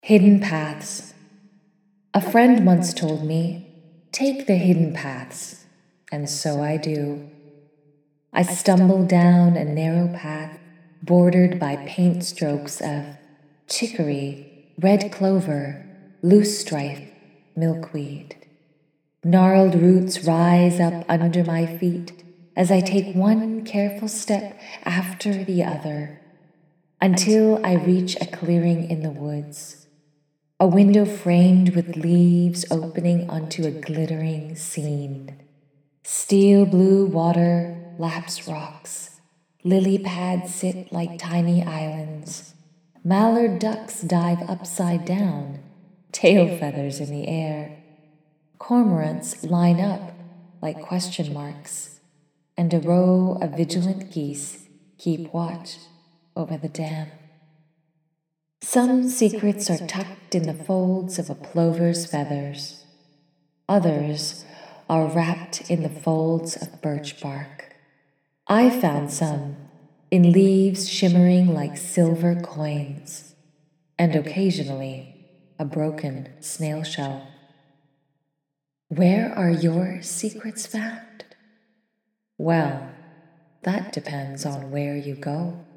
Hidden paths. A friend once told me, take the hidden paths, and so I do. I stumble down a narrow path bordered by paint strokes of chicory, red clover, loosestrife, milkweed. Gnarled roots rise up under my feet as I take one careful step after the other, until I reach a clearing in the woods. A window framed with leaves opening onto a glittering scene. Steel blue water laps rocks. Lily pads sit like tiny islands. Mallard ducks dive upside down, tail feathers in the air. Cormorants line up like question marks, and a row of vigilant geese keep watch over the dam. Some secrets are tucked in the folds of a plover's feathers. Others are wrapped in the folds of birch bark. I found some in leaves shimmering like silver coins, and occasionally a broken snail shell. Where are your secrets found? Well, that depends on where you go.